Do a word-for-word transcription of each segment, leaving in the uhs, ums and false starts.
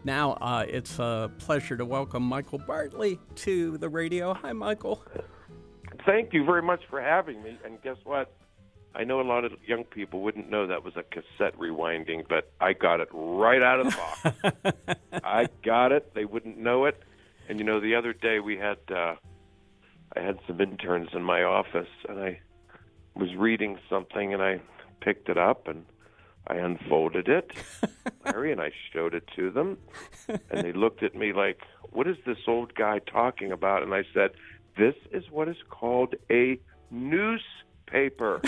Now uh, it's a pleasure to welcome Michael Bartley to the radio. Hi, Michael. Thank you very much for having me. And guess what? I know a lot of young people wouldn't know that was a cassette rewinding, but I got it right out of the box. I got it. They wouldn't know it. And, you know, the other day we had uh, I had some interns in my office, and I was reading something, and I picked it up, and I unfolded it, Larry, and I showed it to them. And they looked at me like, what is this old guy talking about? And I said, this is what is called a newspaper.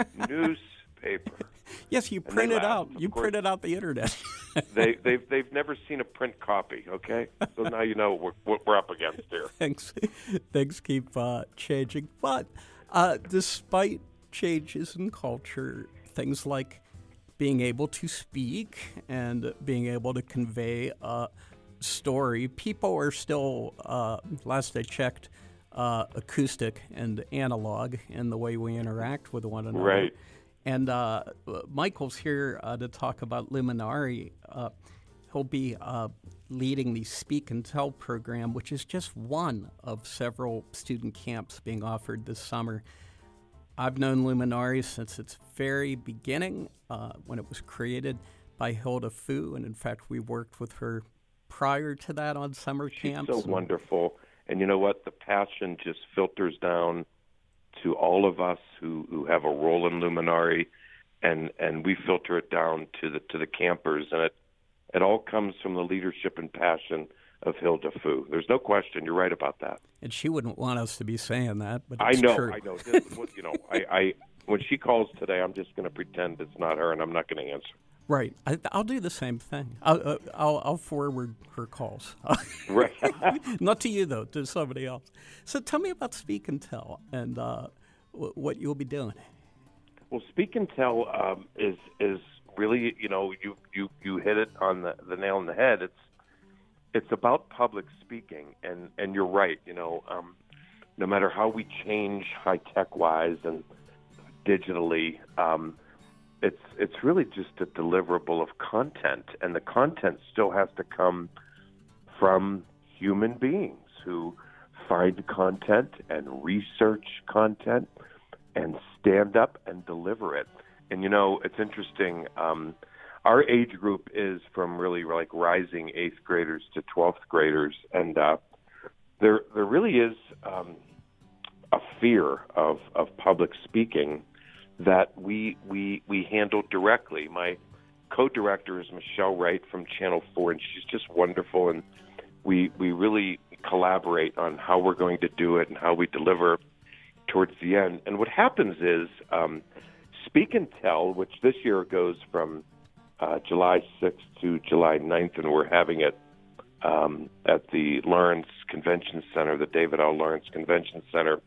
Newspaper. Yes, you print it out. You printed out the internet. they, they've they've never seen a print copy. Okay, so now you know what we're, we're up against here. Things, things keep uh, changing, but uh, despite changes in culture, things like being able to speak and being able to convey a story, people are still. Uh, last I checked. Uh, acoustic and analog in the way we interact with one another. Right. And uh, Michael's here uh, to talk about Luminari. Uh, he'll be uh, leading the Speak and Tell program, which is just one of several student camps being offered this summer. I've known Luminari since its very beginning, uh, when it was created by Hilda Fu, and in fact, we worked with her prior to that on summer She's camps. so wonderful. And you know what? The passion just filters down to all of us who, who have a role in Luminari, and, and we filter it down to the to the campers. And it it all comes from the leadership and passion of Hilda Fu. There's no question. You're right about that. And she wouldn't want us to be saying that, but I it's know. true. I know. This, you know. I, I when she calls today, I'm just going to pretend it's not her, and I'm not going to answer. Right. I, I'll do the same thing. I'll, uh, I'll, I'll forward her calls. Right. Not to you, though, to somebody else. So tell me about Speak and Tell and uh, w- what you'll be doing. Well, Speak and Tell um, is is really, you know, you, you, you hit it on the, the nail on the head. It's it's about public speaking, and, and you're right. You know, um, no matter how we change high-tech-wise and digitally, um, It's it's really just a deliverable of content, and the content still has to come from human beings who find content and research content and stand up and deliver it. And, you know, it's interesting. Um, our age group is from really like rising eighth graders to twelfth graders, and uh, there there really is um, a fear of, of public speaking that we we we handle directly. My co-director is Michelle Wright from Channel four, and she's just wonderful, and we we really collaborate on how we're going to do it and how we deliver towards the end. And what happens is um, Speak and Tell, which this year goes from uh, July sixth to July ninth, and we're having it um, at the Lawrence Convention Center, the David L. Lawrence Convention Center,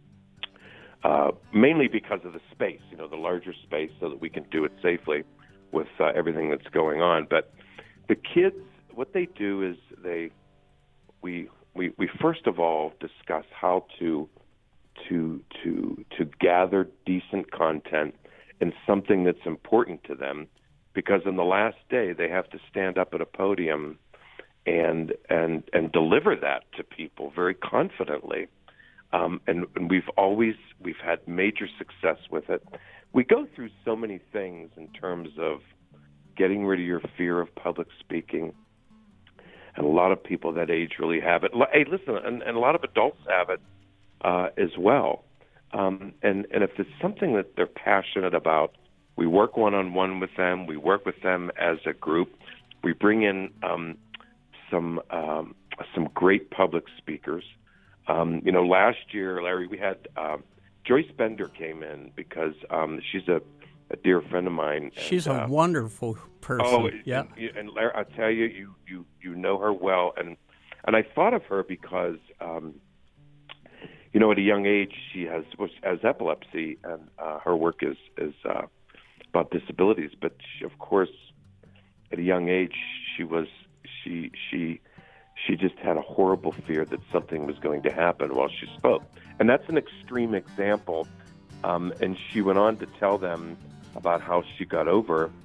Uh, mainly because of the space, you know, the larger space, so that we can do it safely with uh, everything that's going on. But the kids, what they do is they, we, we, we first of all discuss how to, to, to, to gather decent content and something that's important to them, because in the last day they have to stand up at a podium and and and deliver that to people very confidently. Um, and, and we've always we've had major success with it. We go through so many things in terms of getting rid of your fear of public speaking, and a lot of people that age really have it. Hey, listen, and, and a lot of adults have it uh, as well. Um, and and if it's something that they're passionate about, we work one-on-one with them. We work with them as a group. We bring in um, some um, some great public speakers. Um, you know, last year, Larry, we had uh, Joyce Bender came in because um, she's a, a dear friend of mine. And, she's a uh, wonderful person. Oh, yeah. And, and Larry, I tell you, you, you, you know her well, and and I thought of her because, um, you know, at a young age, she has has epilepsy, and uh, her work is is uh, about disabilities. But she, of course, at a young age, she was she she. She just had a horrible fear that something was going to happen while she spoke. And that's an extreme example. Um, and she went on to tell them about how she got over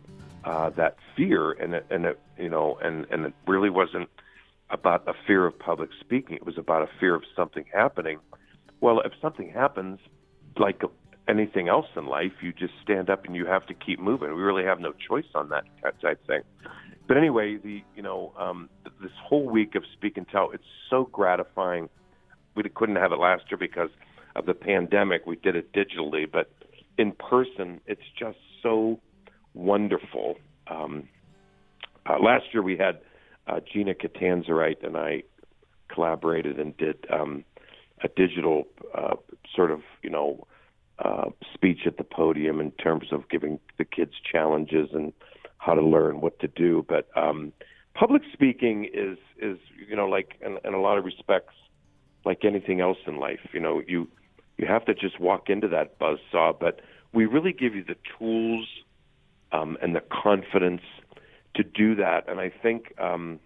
uh, that fear, and it, and it, you know, and and it really wasn't about a fear of public speaking. It was about a fear of something happening. Well, if something happens, like anything else in life, you just stand up and you have to keep moving. We really have no choice on that type thing. But anyway, the you know um, this whole week of Speak and Tell, it's so gratifying. We couldn't have it last year because of the pandemic. We did it digitally, but in person, it's just so wonderful. Um, uh, last year we had uh, Gina Catanzarite and I collaborated and did um, a digital uh, sort of, you know, uh, speech at the podium in terms of giving the kids challenges and how to learn what to do. But um, public speaking is, is you know, like in, in a lot of respects, like anything else in life. You know, you you have to just walk into that buzzsaw, but we really give you the tools um, and the confidence to do that. And I think um,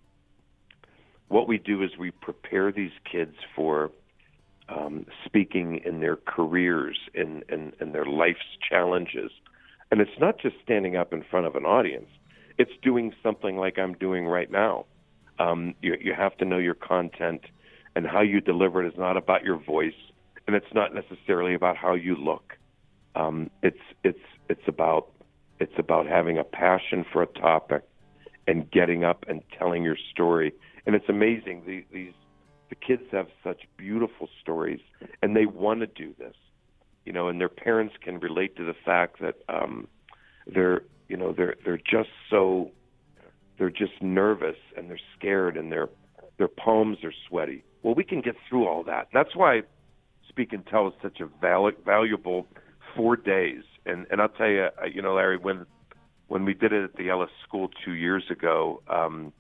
what we do is we prepare these kids for um, speaking in their careers, in, in, in their life's challenges. And it's not just standing up in front of an audience. It's doing something like I'm doing right now. Um, you, you have to know your content, and how you deliver it is not about your voice, and it's not necessarily about how you look. Um, it's it's it's about it's about having a passion for a topic and getting up and telling your story. And it's amazing. The, these the kids have such beautiful stories, and they want to do this, you know. And their parents can relate to the fact that um, they're you know they're they're just so they're just nervous and they're scared and their their palms are sweaty. Well, we can get through all that. That's why Speak and Tell is such a val- valuable four days. And and I'll tell you, you know, Larry, when when we did it at the Ellis School two years ago, um,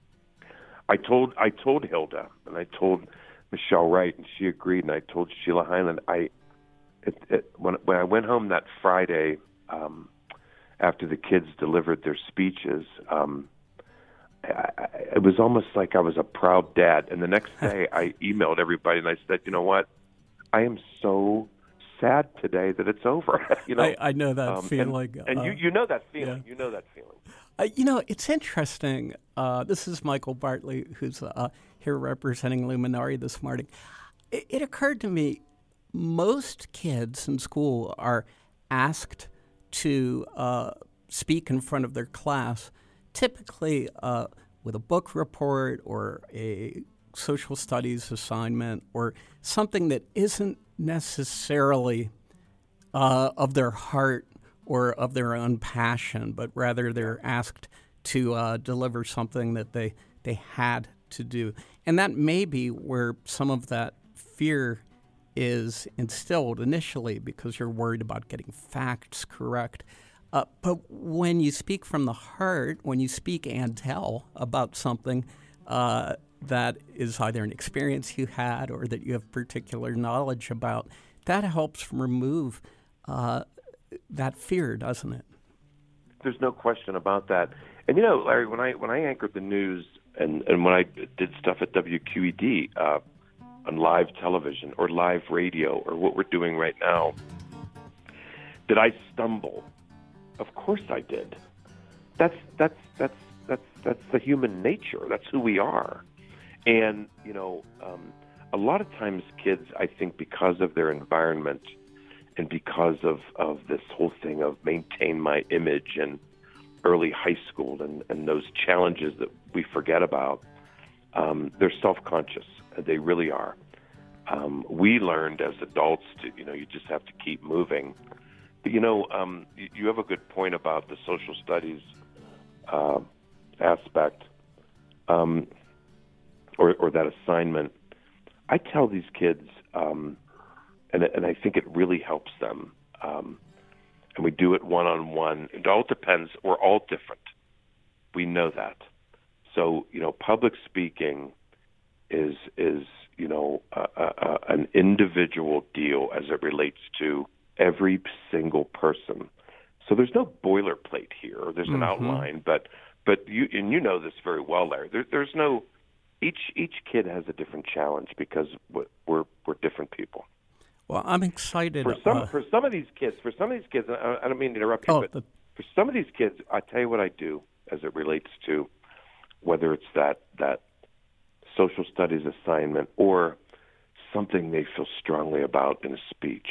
I told I told Hilda and I told Michelle Wright, and she agreed. And I told Sheila Hyland. I it, it, when when I went home that Friday um, after the kids delivered their speeches. Um, I, I, it was almost like I was a proud dad. And the next day I emailed everybody and I said, you know what? I am so sad today that it's over. you know, I, I know that um, feeling. And, and uh, you, you know that feeling. Yeah. You know that feeling. Uh, you know, it's interesting. Uh, this is Michael Bartley, who's uh, here representing Luminari this morning. It, it occurred to me, most kids in school are asked to uh, speak in front of their class, typically uh, with a book report or a social studies assignment or something that isn't necessarily uh, of their heart or of their own passion, but rather they're asked to uh, deliver something that they, they had to do. And that may be where some of that fear is instilled initially because you're worried about getting facts correct. Uh, but when you speak from the heart, when you speak and tell about something uh, that is either an experience you had or that you have particular knowledge about, that helps remove uh, that fear, doesn't it? There's no question about that. And you know, Larry, when I when I anchored the news and, and when I did stuff at W Q E D uh, on live television or live radio or what we're doing right now, did I stumble? Of course I did. That's that's that's that's that's the human nature. That's who we are. And you know, um, a lot of times kids, I think, because of their environment and because of, of this whole thing of maintain my image and early high school and, and those challenges that we forget about, um, they're self-conscious. They really are. Um, we learned as adults to, you know, you just have to keep moving. But, you know, um, you, you have a good point about the social studies uh, aspect um, or, or that assignment. I tell these kids, um, and, and I think it really helps them, um, and we do it one-on-one. It all depends. We're all different. We know that. So, you know, public speaking is, is you know, uh, uh, an individual deal as it relates to every single person. So there's no boilerplate here. There's an mm-hmm. outline, but but you and you know this very well, Larry. There, there's no each each kid has a different challenge because we're we're different people. Well, I'm excited for some uh, for some of these kids. For some of these kids, I, I don't mean to interrupt you, oh, but the, for some of these kids, I tell you what I do as it relates to whether it's that that social studies assignment or something they feel strongly about in a speech.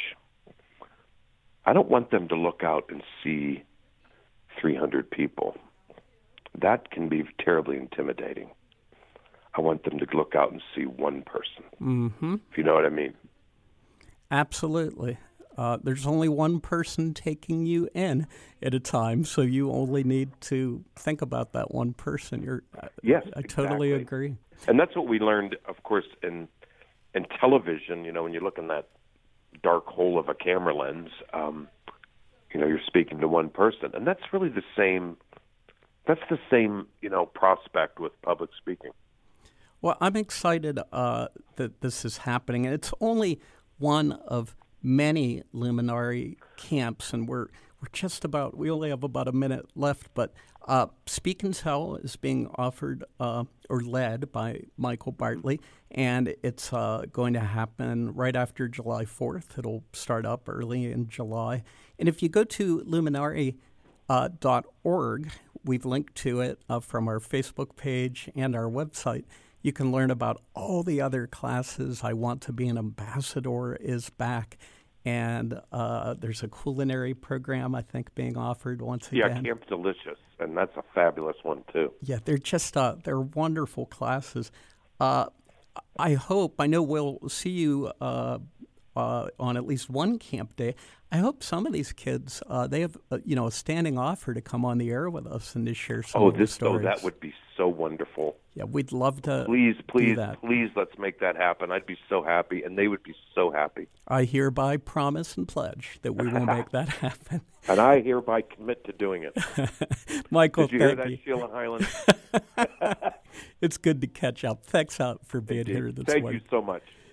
I don't want them to look out and see three hundred people. That can be terribly intimidating. I want them to look out and see one person, mm-hmm. if you know what I mean. Absolutely. Uh, there's only one person taking you in at a time, so you only need to think about that one person. You're, yes, I, I totally exactly. agree. And that's what we learned, of course, in in television. You know, when you look in that dark hole of a camera lens, um, you know, you're speaking to one person, and that's really the same. That's the same, you know, prospect with public speaking. Well, I'm excited uh, that this is happening, and it's only one of many Luminary camps, and we're we're just about, we only have about a minute left, but uh, Speak and Tell is being offered uh, or led by Michael Bartley, and it's uh, going to happen right after July fourth. It'll start up early in July. And if you go to luminary dot org, we've linked to it uh, from our Facebook page and our website. You can learn about all the other classes. I Want to Be an Ambassador is back. And uh, there's a culinary program, I think, being offered once yeah, again. Yeah, Camp Delicious, and that's a fabulous one, too. Yeah, they're just, uh, they're wonderful classes. Uh, I hope, I know we'll see you uh, uh, on at least one camp day. I hope some of these kids, uh, they have, uh, you know, a standing offer to come on the air with us and to share some oh, of this, the stories. Oh, that would be so wonderful. Yeah, we'd love to Please, please, do that. please let's make that happen. I'd be so happy, and they would be so happy. I hereby promise and pledge that we will make that happen. And I hereby commit to doing it. Michael, Did you hear thank that, you. Sheila Highland? It's good to catch up. Thanks out for being Indeed. here this Thank morning. you so much.